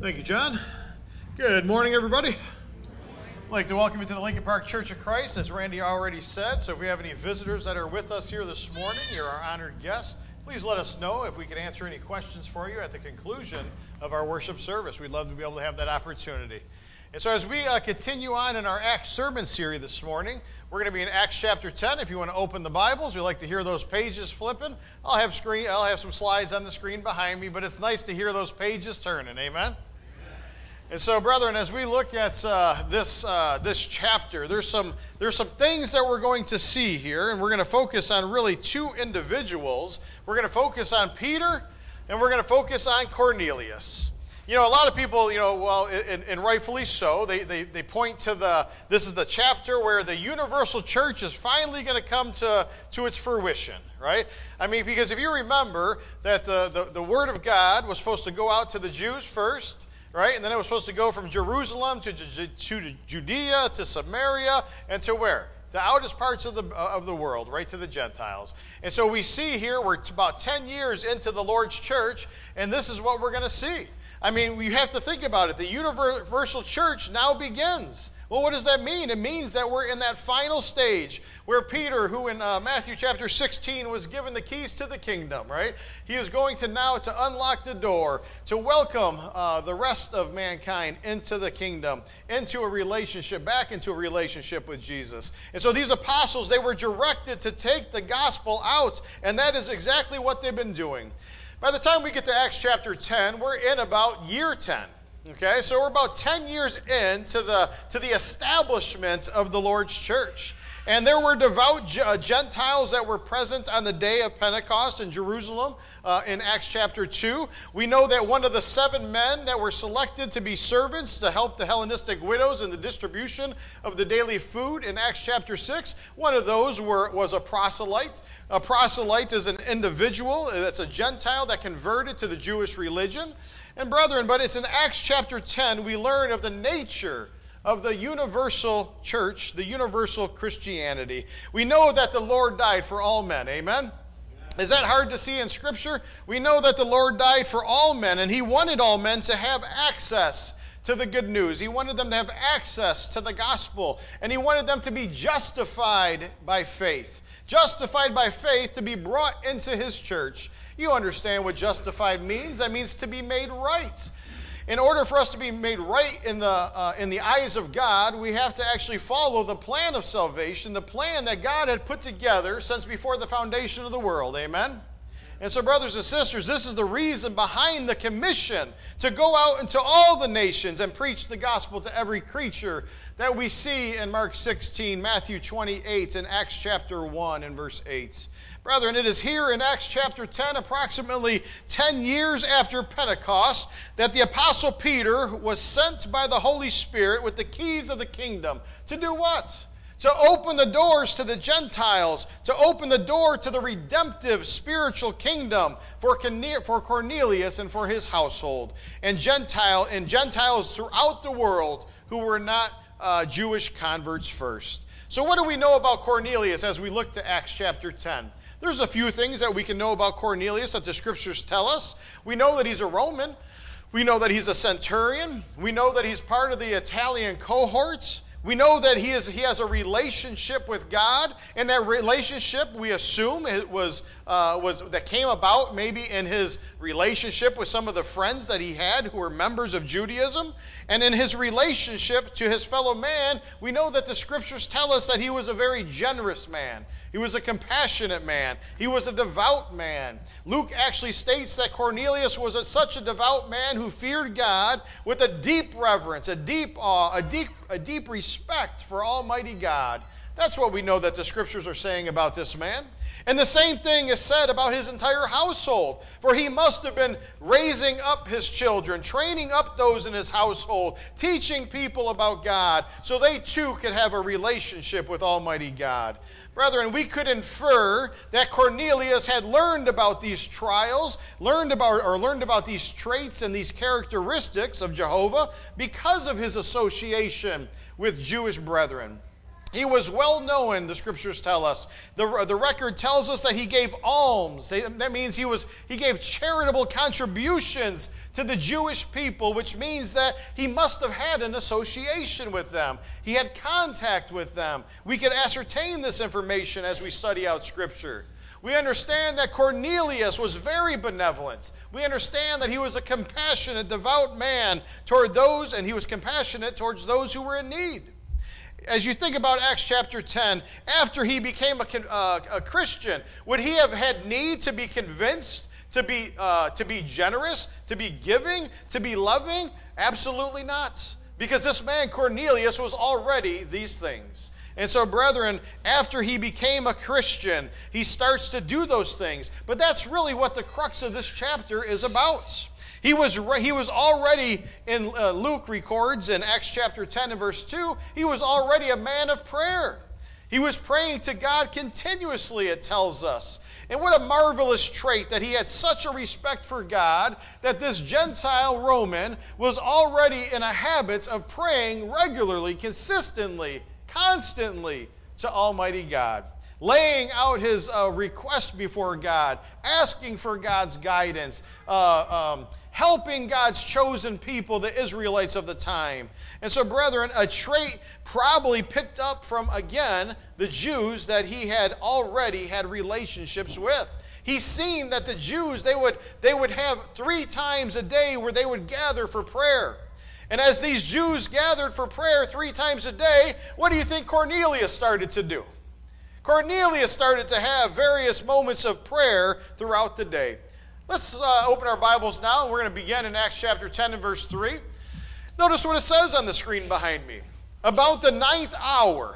Thank you, John. Good morning, everybody. I'd like to welcome you to the Lincoln Park Church of Christ, as Randy already said. So if we have any visitors that are with us here this morning, you're our honored guests, please let us know if we can answer any questions for you at the conclusion of our worship service. We'd love to be able to have that opportunity. And so as we continue on in our Acts sermon series this morning, we're going to be in Acts chapter 10. If you want to open the Bibles, we'd like to hear those pages flipping. I'll have some slides on the screen behind me, but it's nice to hear those pages turning. Amen? And so, brethren, as we look at this chapter, there's some things that we're going to see here, and we're going to focus on really two individuals. We're going to focus on Peter, and we're going to focus on Cornelius. You know, a lot of people, and rightfully so, they point to this is the chapter where the universal church is finally going to come to its fruition, right? I mean, because if you remember that the word of God was supposed to go out to the Jews first, right? And then it was supposed to go from Jerusalem to Judea, to Samaria, and to where? The outest parts of the world, right, to the Gentiles. And so we see here, we're about 10 years into the Lord's church, and this is what we're going to see. I mean, you have to think about it. The universal church now begins. Well, what does that mean? It means that we're in that final stage where Peter, who in Matthew chapter 16 was given the keys to the kingdom, right? He is going to now to unlock the door, to welcome the rest of mankind into the kingdom, into a relationship, back into a relationship with Jesus. And so these apostles, they were directed to take the gospel out, and that is exactly what they've been doing. By the time we get to Acts chapter 10, we're in about year 10. Okay, so we're about 10 years into the establishment of the Lord's church. And there were devout Gentiles that were present on the day of Pentecost in Jerusalem in Acts chapter 2. We know that one of the 7 men that were selected to be servants to help the Hellenistic widows in the distribution of the daily food in Acts chapter 6, one of those was a proselyte. A proselyte is an individual, that's a Gentile that converted to the Jewish religion. And brethren, but it's in Acts chapter 10 we learn of the nature of the universal church, the universal Christianity. We know that the Lord died for all men. Amen? Is that hard to see in Scripture? We know that the Lord died for all men, and He wanted all men to have access to the good news. He wanted them to have access to the gospel, and He wanted them to be justified by faith. Justified by faith to be brought into His church. You understand what justified means. That means to be made right. In order for us to be made right in the eyes of God, we have to actually follow the plan of salvation, the plan that God had put together since before the foundation of the world. Amen? And so, brothers and sisters, this is the reason behind the commission to go out into all the nations and preach the gospel to every creature that we see in Mark 16, Matthew 28, and Acts chapter 1 and verse 8. Brethren, it is here in Acts chapter 10, approximately 10 years after Pentecost, that the Apostle Peter was sent by the Holy Spirit with the keys of the kingdom. To do what? To open the doors to the Gentiles, to open the door to the redemptive spiritual kingdom for Cornelius and for his household, and Gentiles throughout the world who were not Jewish converts first. So what do we know about Cornelius as we look to Acts chapter 10? There's a few things that we can know about Cornelius that the Scriptures tell us. We know that he's a Roman. We know that he's a centurion. We know that he's part of the Italian cohorts. We know that he has a relationship with God, and that relationship, we assume, that came about maybe in his relationship with some of the friends that he had who were members of Judaism. And in his relationship to his fellow man, we know that the Scriptures tell us that he was a very generous man. He was a compassionate man. He was a devout man. Luke actually states that Cornelius was such a devout man who feared God with a deep reverence, a deep awe, a deep respect for Almighty God. That's what we know that the Scriptures are saying about this man. And the same thing is said about his entire household. For he must have been raising up his children, training up those in his household, teaching people about God, so they too could have a relationship with Almighty God. Brethren, we could infer that Cornelius had learned about these trials, learned about these traits and these characteristics of Jehovah because of his association with Jewish brethren. He was well known, the scriptures tell us. The record tells us that he gave alms. That means he gave charitable contributions to the Jewish people, which means that he must have had an association with them. He had contact with them. We can ascertain this information as we study out Scripture. We understand that Cornelius was very benevolent. We understand that he was a compassionate, devout man toward those, and he was compassionate towards those who were in need. As you think about Acts chapter 10, after he became a Christian, would he have had need to be convinced, to be generous, to be giving, to be loving? Absolutely not. Because this man Cornelius was already these things. And so, brethren, after he became a Christian, he starts to do those things. But that's really what the crux of this chapter is about. He was already, in Luke records in Acts chapter 10 and verse 2, he was already a man of prayer. He was praying to God continuously, it tells us. And what a marvelous trait that he had such a respect for God that this Gentile Roman was already in a habit of praying regularly, consistently, constantly to Almighty God, laying out his request before God, asking for God's guidance, helping God's chosen people, the Israelites of the time. And so, brethren, a trait probably picked up from, again, the Jews that he had already had relationships with. He's seen that the Jews, they would have 3 times a day where they would gather for prayer. And as these Jews gathered for prayer 3 times a day, what do you think Cornelius started to do? Cornelius started to have various moments of prayer throughout the day. Let's open our Bibles now, and we're going to begin in Acts chapter 10 and verse 3. Notice what it says on the screen behind me. About the ninth hour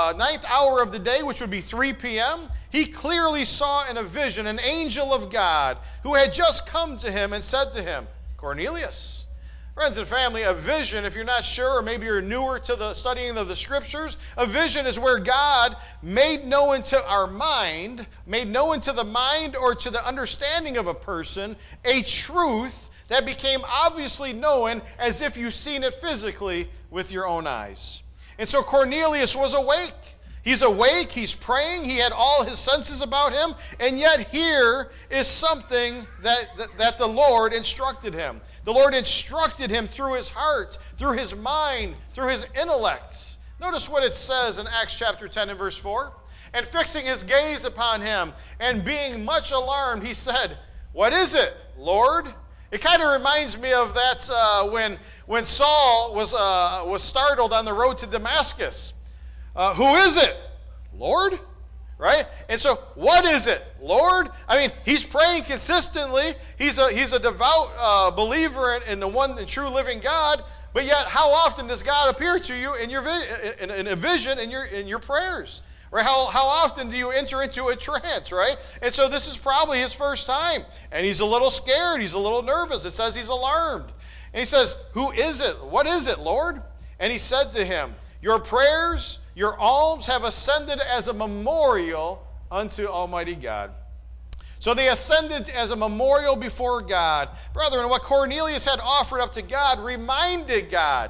of the day, which would be 3 p.m., he clearly saw in a vision an angel of God who had just come to him and said to him, Cornelius. Friends and family, a vision, if you're not sure, or maybe you're newer to the studying of the Scriptures, a vision is where God made known to our mind, made known to the mind or to the understanding of a person, a truth that became obviously known as if you've seen it physically with your own eyes. And so Cornelius was awake. He's awake, he's praying, he had all his senses about him, and yet here is something that the Lord instructed him. The Lord instructed him through his heart, through his mind, through his intellect. Notice what it says in Acts chapter 10 and verse 4. And fixing his gaze upon him, and being much alarmed, he said, What is it, Lord? It kind of reminds me of that when Saul was startled on the road to Damascus. Who is it? Lord? Right? And so, what is it? Lord? I mean, he's praying consistently. He's a devout believer in the one and true living God. But yet, how often does God appear to you in a vision in your prayers? Right? How often do you enter into a trance? Right? And so, this is probably his first time. And he's a little scared. He's a little nervous. It says he's alarmed. And he says, Who is it? What is it, Lord? And he said to him, Your prayers, your alms have ascended as a memorial unto Almighty God. So they ascended as a memorial before God. Brethren, what Cornelius had offered up to God reminded God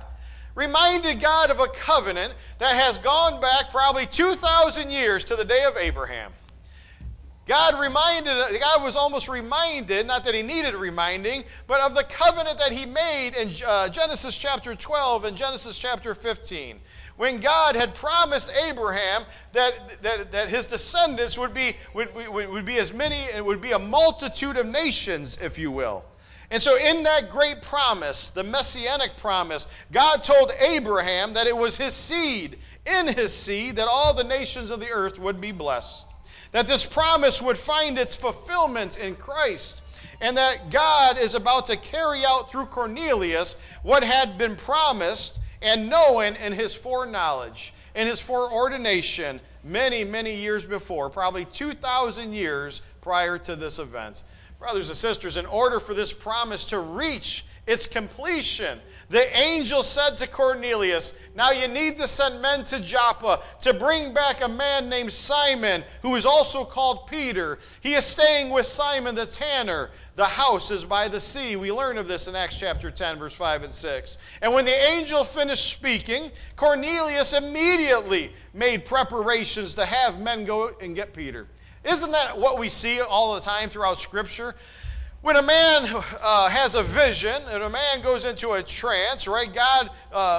of a covenant that has gone back probably 2,000 years to the day of Abraham. God was almost reminded, not that he needed reminding, but of the covenant that he made in Genesis chapter 12 and Genesis chapter 15. When God had promised Abraham that his descendants would be as many, and would be a multitude of nations, if you will. And so in that great promise, the messianic promise, God told Abraham that it was his seed, in his seed, that all the nations of the earth would be blessed. That this promise would find its fulfillment in Christ. And that God is about to carry out through Cornelius what had been promised and known in his foreknowledge, in his foreordination many, many years before, probably 2,000 years prior to this event. Brothers and sisters, in order for this promise to reach its completion, the angel said to Cornelius, now you need to send men to Joppa to bring back a man named Simon, who is also called Peter. He is staying with Simon the tanner. The house is by the sea. We learn of this in Acts chapter 10, verse 5 and 6. And when the angel finished speaking, Cornelius immediately made preparations to have men go and get Peter. Isn't that what we see all the time throughout Scripture? When a man has a vision and a man goes into a trance, right, God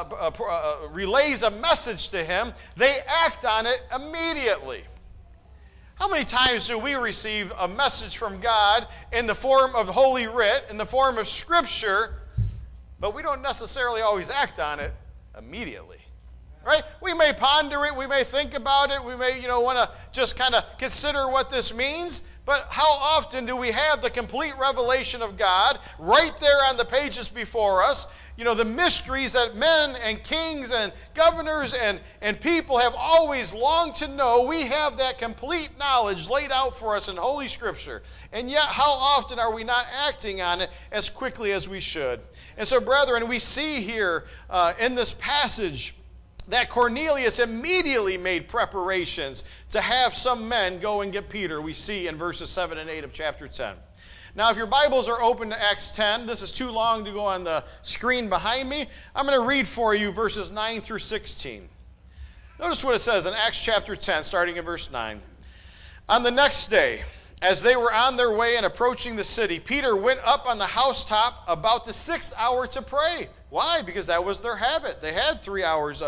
relays a message to him, they act on it immediately. How many times do we receive a message from God in the form of Holy Writ, in the form of Scripture, but we don't necessarily always act on it immediately? Right? We may ponder it, we may think about it, we may want to just kind of consider what this means, but how often do we have the complete revelation of God right there on the pages before us? The mysteries that men and kings and governors and people have always longed to know. We have that complete knowledge laid out for us in Holy Scripture. And yet, how often are we not acting on it as quickly as we should? And so, brethren, we see here in this passage that Cornelius immediately made preparations to have some men go and get Peter, we see in verses 7 and 8 of chapter 10. Now, if your Bibles are open to Acts 10, this is too long to go on the screen behind me. I'm going to read for you verses 9 through 16. Notice what it says in Acts chapter 10, starting in verse 9. On the next day, as they were on their way and approaching the city, Peter went up on the housetop about the 6th hour to pray. Why? Because that was their habit. They had 3 hours,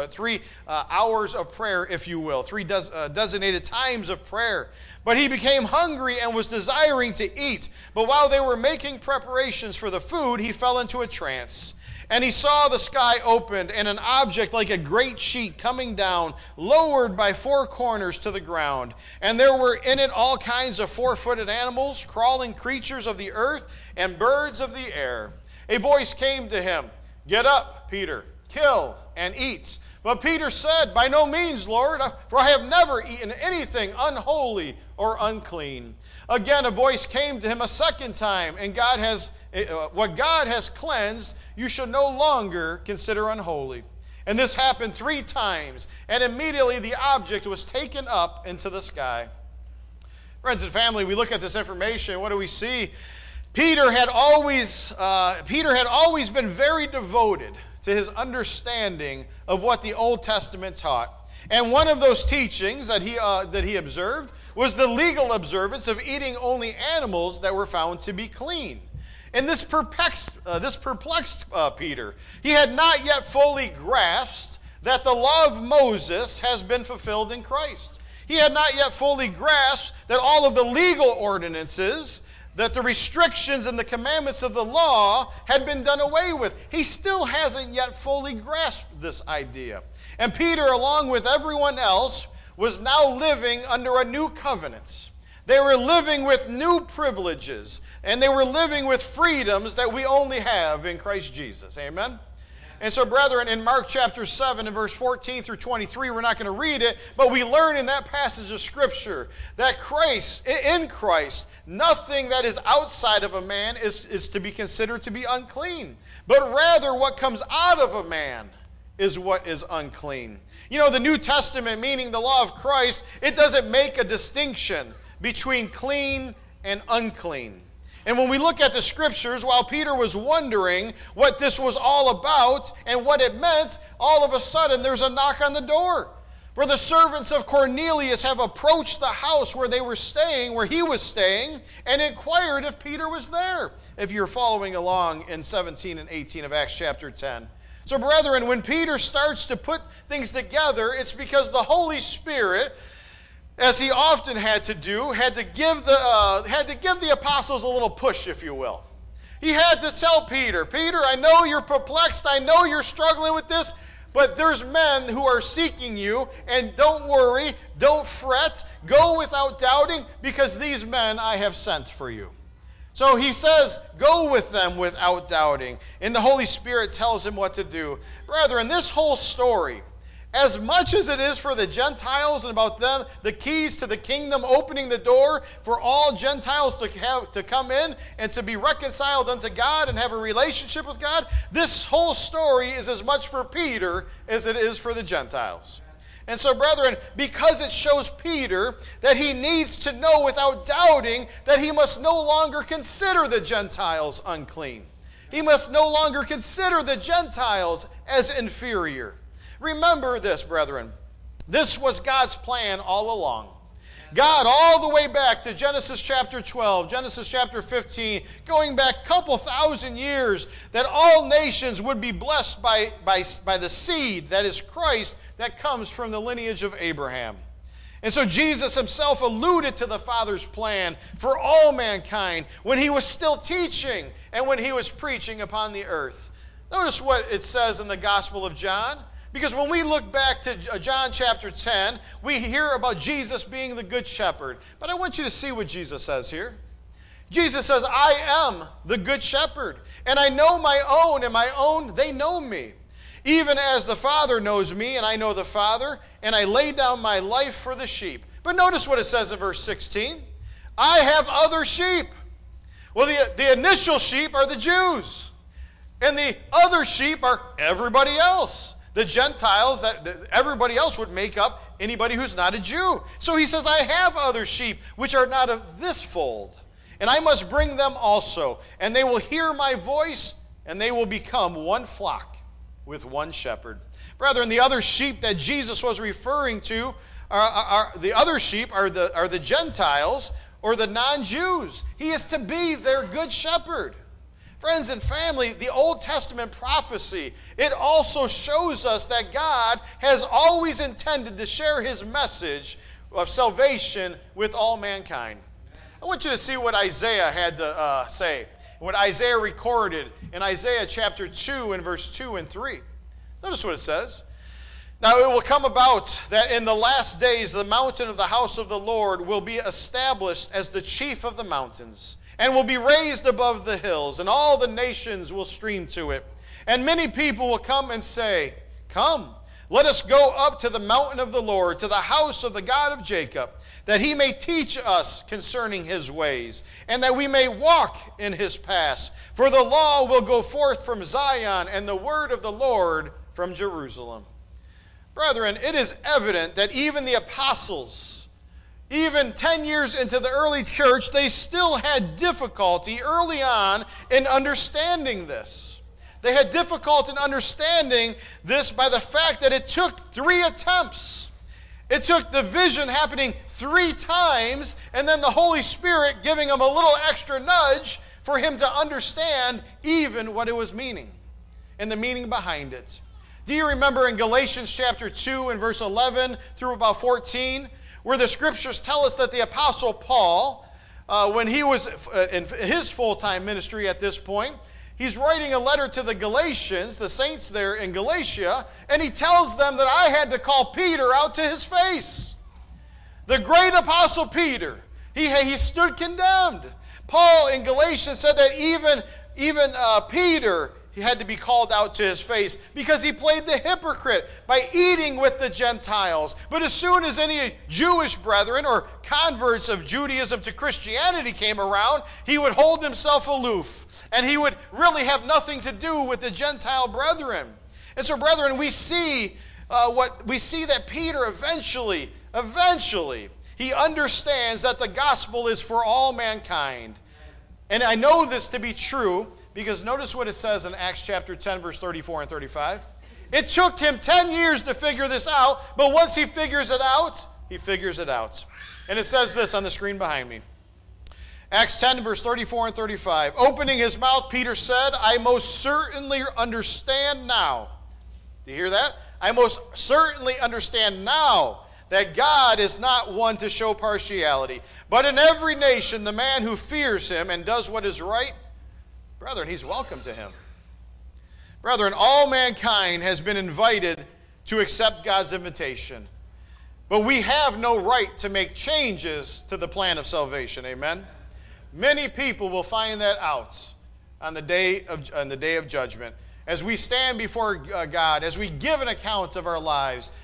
hours of prayer, if you will, three designated times of prayer. But he became hungry and was desiring to eat. But while they were making preparations for the food, he fell into a trance. And he saw the sky opened and an object like a great sheet coming down, lowered by 4 corners to the ground. And there were in it all kinds of 4-footed animals, crawling creatures of the earth, and birds of the air. A voice came to him, "Get up, Peter, kill and eat." But Peter said, "By no means, Lord, for I have never eaten anything unholy or unclean." Again, a voice came to him a second time, and what God has cleansed, you shall no longer consider unholy. And this happened 3 times, and immediately the object was taken up into the sky. Friends and family, we look at this information, what do we see? Peter had always been very devoted to his understanding of what the Old Testament taught. And one of those teachings that he observed was the legal observance of eating only animals that were found to be clean. And this perplexed Peter. He had not yet fully grasped that the law of Moses has been fulfilled in Christ. He had not yet fully grasped that all of the legal ordinances, that the restrictions and the commandments of the law had been done away with. He still hasn't yet fully grasped this idea. And Peter, along with everyone else, was now living under a new covenant. They were living with new privileges, and they were living with freedoms that we only have in Christ Jesus. Amen? And so, brethren, in Mark chapter 7 and verse 14 through 23, we're not going to read it, but we learn in that passage of Scripture that in Christ, nothing that is outside of a man is to be considered to be unclean, but rather what comes out of a man is what is unclean. The New Testament, meaning the law of Christ, it doesn't make a distinction between clean and unclean. And when we look at the Scriptures, while Peter was wondering what this was all about and what it meant, all of a sudden there's a knock on the door. For the servants of Cornelius have approached the house where he was staying, and inquired if Peter was there, if you're following along in 17 and 18 of Acts chapter 10. So, brethren, when Peter starts to put things together, it's because the Holy Spirit, as he often had to do, had to give the apostles a little push, if you will. He had to tell Peter, I know you're perplexed, I know you're struggling with this, but there's men who are seeking you, and don't worry, don't fret, go without doubting, because these men I have sent for you. So he says, go with them without doubting. And the Holy Spirit tells him what to do. Brethren, this whole story As much as it is for the Gentiles and about them, the keys to the kingdom, opening the door for all Gentiles to come in and to be reconciled unto God and have a relationship with God, this whole story is as much for Peter as it is for the Gentiles. And so, brethren, because it shows Peter that he needs to know without doubting that he must no longer consider the Gentiles unclean. He must no longer consider the Gentiles as inferior. Remember this, brethren. This was God's plan all along. God, all the way back to Genesis chapter 12, Genesis chapter 15, going back a couple thousand years, that all nations would be blessed by the seed, that is Christ, that comes from the lineage of Abraham. And so Jesus himself alluded to the Father's plan for all mankind when he was still teaching and when he was preaching upon the earth. Notice what it says in the Gospel of John. Because when we look back to John chapter 10, we hear about Jesus being the good shepherd. But I want you to see what Jesus says here. Jesus says, I am the good shepherd, and I know my own, and my own, they know me. Even as the Father knows me, and I know the Father, and I lay down my life for the sheep. But notice what it says in verse 16. I have other sheep. Well, the initial sheep are the Jews, and the other sheep are everybody else. The Gentiles, that everybody else would make up anybody who's not a Jew. So he says, I have other sheep which are not of this fold, and I must bring them also, and they will hear my voice, and they will become one flock with one shepherd. Brethren, the other sheep that Jesus was referring to are the Gentiles or the non-Jews. He is to be their good shepherd. Friends and family, the Old Testament prophecy, it also shows us that God has always intended to share his message of salvation with all mankind. I want you to see what Isaiah had to say, what Isaiah recorded in Isaiah chapter 2 and verse 2 and 3. Notice what it says. Now it will come about that in the last days the mountain of the house of the Lord will be established as the chief of the mountains, and will be raised above the hills, and all the nations will stream to it. And many people will come and say, Come, let us go up to the mountain of the Lord, to the house of the God of Jacob, that he may teach us concerning his ways, and that we may walk in his paths. For the law will go forth from Zion, and the word of the Lord from Jerusalem. Brethren, it is evident that even the apostles, even 10 years into the early church, they still had difficulty early on in understanding this. They had difficulty in understanding this by the fact that it took 3 attempts. It took the vision happening 3 times, and then the Holy Spirit giving him a little extra nudge for him to understand even what it was meaning and the meaning behind it. Do you remember in Galatians chapter 2 and verse 11 through about 14, where the scriptures tell us that the Apostle Paul, when he was in his full-time ministry at this point, he's writing a letter to the Galatians, the saints there in Galatia, and he tells them that I had to call Peter out to his face. The great Apostle Peter, he stood condemned. Paul in Galatians said that even Peter, he had to be called out to his face because he played the hypocrite by eating with the Gentiles. But as soon as any Jewish brethren or converts of Judaism to Christianity came around, he would hold himself aloof, and he would really have nothing to do with the Gentile brethren. And so, brethren, we see that Peter eventually, he understands that the gospel is for all mankind. And I know this to be true because notice what it says in Acts chapter 10, verse 34 and 35. It took him 10 years to figure this out, but once he figures it out, he figures it out. And it says this on the screen behind me. Acts 10, verse 34 and 35. Opening his mouth, Peter said, I most certainly understand now. Do you hear that? I most certainly understand now that God is not one to show partiality, but in every nation the man who fears him and does what is right, brethren, he's welcome to him. Brethren, all mankind has been invited to accept God's invitation, but we have no right to make changes to the plan of salvation. Amen? Many people will find that out on the day of judgment. As we stand before God, as we give an account of our lives,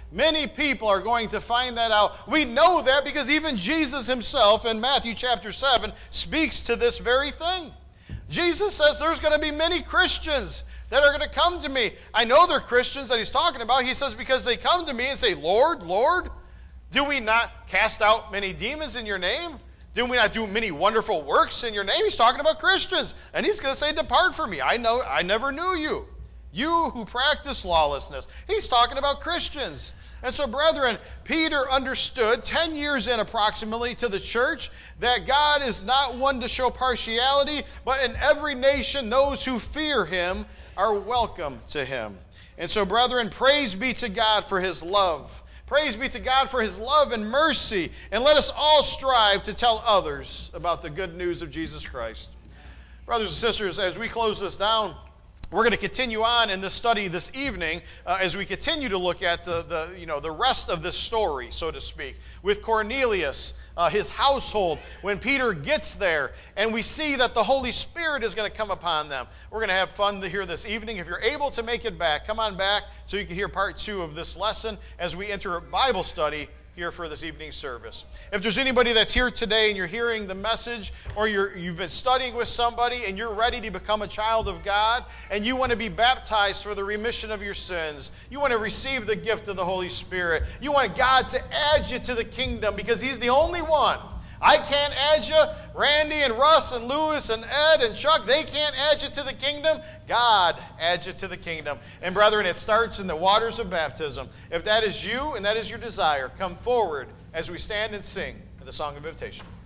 Many people are going to find that out. We know that because even Jesus himself in Matthew chapter 7 speaks to this very thing. Jesus says there's going to be many Christians that are going to come to me. I know they're Christians that he's talking about. He says because they come to me and say, Lord, Lord, do we not cast out many demons in your name? Do we not do many wonderful works in your name? He's talking about Christians. And he's going to say, depart from me. I never knew you. You who practice lawlessness. He's talking about Christians. And so, brethren, Peter understood 10 years in approximately to the church that God is not one to show partiality, but in every nation those who fear him are welcome to him. And so, brethren, praise be to God for his love. Praise be to God for his love and mercy. And let us all strive to tell others about the good news of Jesus Christ. Brothers and sisters, as we close this down, we're going to continue on in this study this evening as we continue to look at the rest of this story, so to speak, with Cornelius, his household, when Peter gets there, and we see that the Holy Spirit is going to come upon them. We're going to have fun to hear this evening. If you're able to make it back, come on back so you can hear part 2 of this lesson as we enter Bible study here for this evening's service. If there's anybody that's here today and you're hearing the message, or you've been studying with somebody and you're ready to become a child of God, and you want to be baptized for the remission of your sins, you want to receive the gift of the Holy Spirit, you want God to add you to the kingdom because he's the only one. I can't add you. Randy and Russ and Lewis and Ed and Chuck, they can't add you to the kingdom. God adds you to the kingdom. And brethren, it starts in the waters of baptism. If that is you and that is your desire, come forward as we stand and sing the song of invitation.